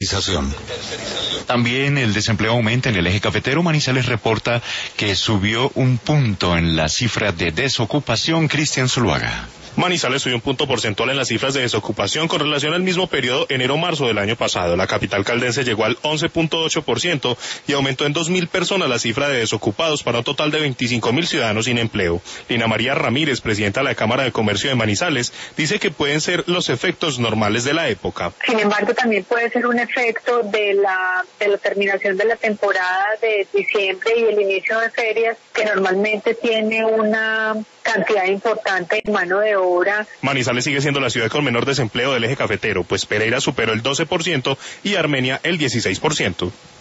También el desempleo aumenta en el eje cafetero. Manizales reporta que subió 1 punto en la cifra de desocupación. Cristian Zuluaga. Manizales subió 1 punto porcentual en las cifras de desocupación con relación al mismo periodo enero-marzo del año pasado. La capital caldense llegó al 11.8% y aumentó en 2.000 personas la cifra de desocupados para un total de 25.000 ciudadanos sin empleo. Lina María Ramírez, presidenta de la Cámara de Comercio de Manizales, dice que pueden ser los efectos normales de la época. Sin embargo, también puede ser un efecto de la terminación de la temporada de diciembre y el inicio de ferias, que normalmente tiene una cantidad importante de mano de obra. Manizales sigue siendo la ciudad con menor desempleo del eje cafetero, pues Pereira superó el 12% y Armenia el 16%.